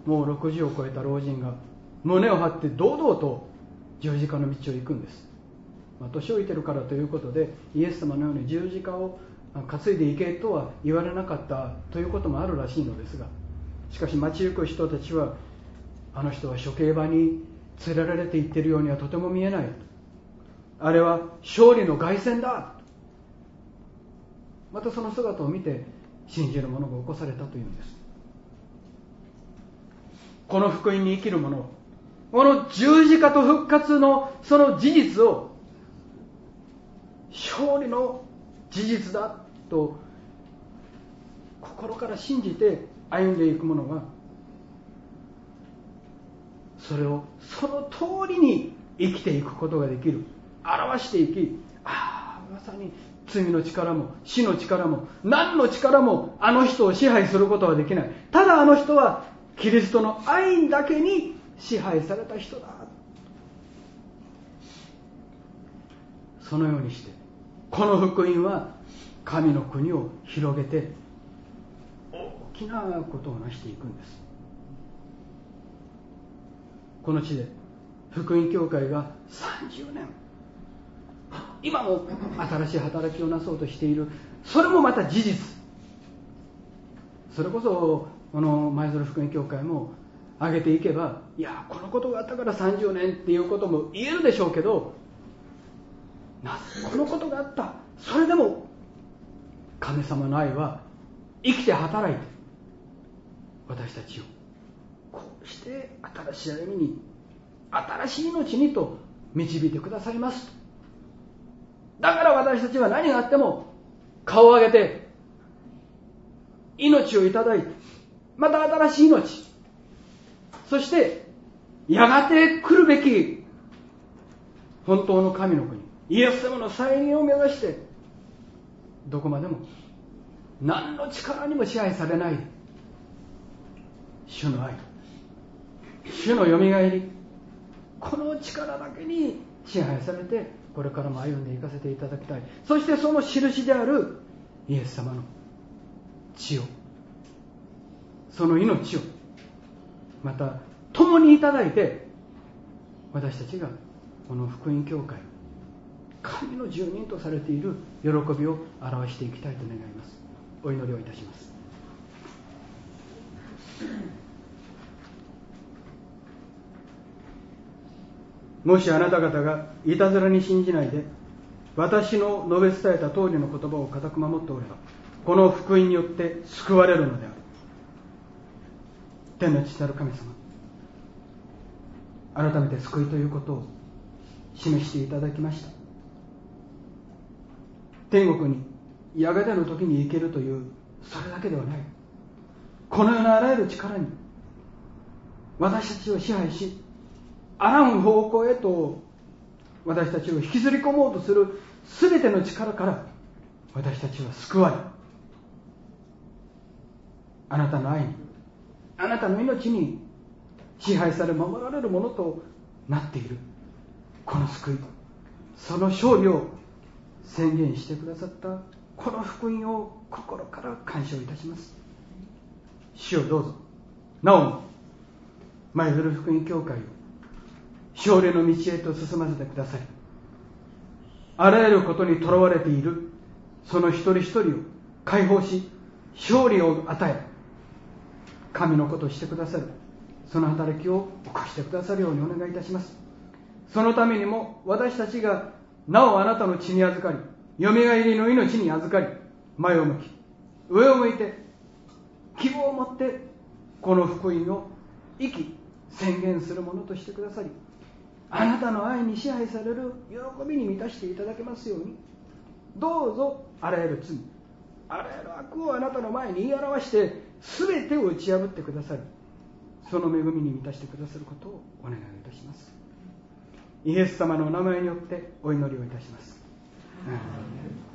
もう60を超えた老人が胸を張って堂々と十字架の道を行くんです。年老いてるからということでイエス様のように十字架を担いでいけとは言われなかったということもあるらしいのですが、しかし街行く人たちは、あの人は処刑場に連れられていっているようにはとても見えない、あれは勝利の凱旋だ、またその姿を見て信じる者が起こされたというんです。この福音に生きる者、この十字架と復活のその事実を勝利の事実だと心から信じて歩んでいく者が、それをその通りに生きていくことができる、表していき、まさに罪の力も死の力も何の力もあの人を支配することはできない。ただあの人はキリストの愛だけに支配された人だ。そのようにしてこの福音は神の国を広げて大きなことを成していくんです。この地で福音教会が30年今も新しい働きをなそうとしている、それもまた事実。それこそこの舞鶴福音教会も挙げていけば、いやこのことがあったから30年っていうことも言えるでしょうけど、このことがあった、それでも神様の愛は生きて働いて私たちをこうして新しい歩みに、新しい命にと導いてくださいます。だから私たちは何があっても顔を上げて命をいただいて、また新しい命、そしてやがて来るべき本当の神の国イエス様の再臨を目指して、どこまでも何の力にも支配されない主の愛、主のよみがえり、この力だけに支配されてこれからも歩んでいかせていただきたい。そしてその印であるイエス様の血を、その命をまた共にいただいて、私たちがこの福音教会、神の住人とされている喜びを表していきたいと願います。お祈りをいたします。もしあなた方がいたずらに信じないで私の述べ伝えた通りの言葉を固く守っておれば、この福音によって救われるのである。天の父なる神様、改めて救いということを示していただきました。天国にやがての時に行けるというそれだけではない、この世のあらゆる力に私たちを支配し、あらぬ方向へと私たちを引きずり込もうとするすべての力から私たちは救われ、あなたの愛に、あなたの命に支配され守られるものとなっているこの救い、その勝利を宣言してくださったこの福音を心から感謝いたします。主をどうぞなおも舞鶴福音教会を勝利の道へと進ませてください。あらゆることにとらわれているその一人一人を解放し、勝利を与え、神のことをしてくださるその働きを起こしてくださるようにお願いいたします。そのためにも私たちがなおあなたの血に預かり、よみがえりの命に預かり、前を向き上を向いて希望を持ってこの福音を生き宣言するものとしてくださり、あなたの愛に支配される喜びに満たしていただけますように、どうぞあらゆる罪、あらゆる悪をあなたの前に言い表して全てを打ち破ってくださり、その恵みに満たしてくださることをお願いいたします。イエス様のお名前によってお祈りをいたします。